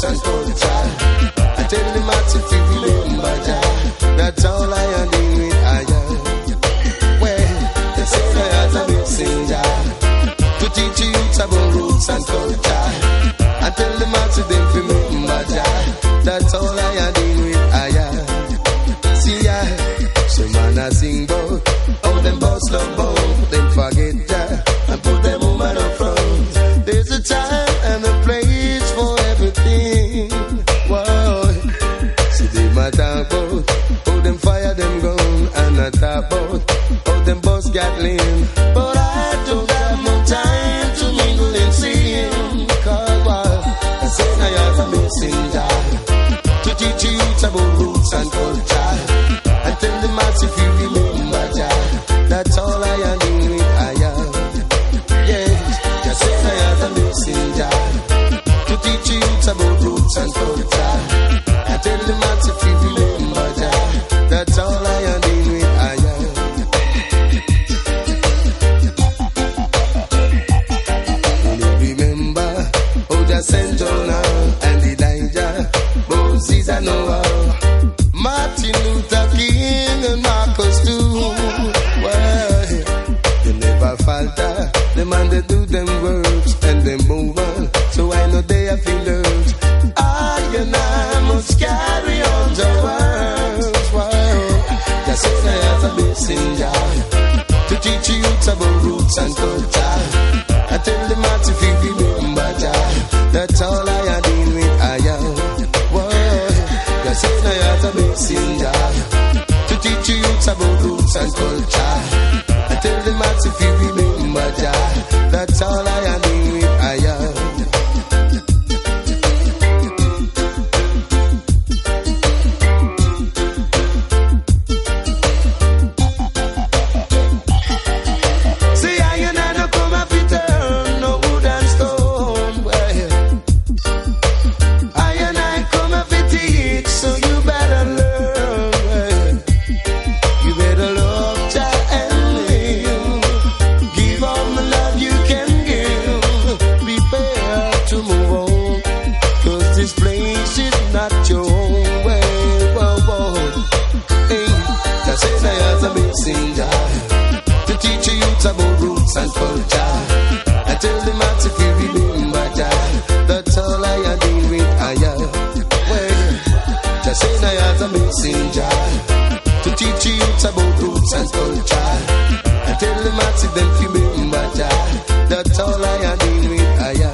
roots and culture. I tell the mass if you remember Jah, that's all I am doing with Aya. Well, they say I have a messenger to teach you youths about roots and culture. I tell the mass if they remember Jah, that's all I am doing with Aya. See ya, some man a sing bout how them boss love bout, them forget Jah and put them woman up front. There's a time and a place for everything. Whoa, see them a talk about how them fire them gun, and I talk about how them boss Gatling. But I don't have no time to mingle and sing, 'cause I said I have a messenger to teach you youths about roots and culture. I tell the mass if you remember Jah, that's all I am doing with Aya. Yeah, just say I have a messenger to teach you youths about roots and culture. I tell the mass if you remember Jah, that's all I am doing with Aya. And you remember how Jah sent Jonah and Elijah, Moses and Noah, Martin Luther King and Marcus too. Well, they never falter. The man they do them works and they move on. So I know they have feelings. I and I must carry on the words. Well, just say I have a messenger to teach you youths about roots and culture. I tell the man if you remember Jah, that's all I am doing with Aya. Say I have a messenger to teach you youths about roots and culture. I tell the mass if you remember Jah, that's all I am doing with Aya. See I and I don't come up with turn no wood and stone. Well, I and I come up with teach. So you better learn, you better love Jah and live. Give all the love you can give. Prepare to move on, 'cause this place is not your home. Hey, just say I have a messenger to teach you youths about roots and culture. I tell the mass if you remember Jah, that's all I am doing with Aya. Just say I have a messenger to teach you youths about roots and culture. I tell the mass if them remember Jah, that's all I am doing with Aya.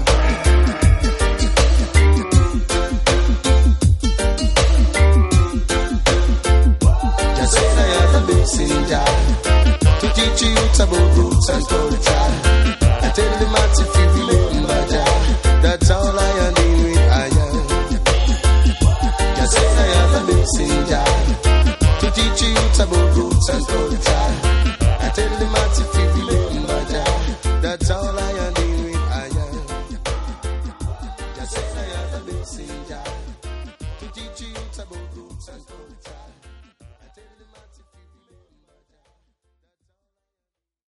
Just say I have a messenger to teach you youths about roots and culture. I tell the mass if you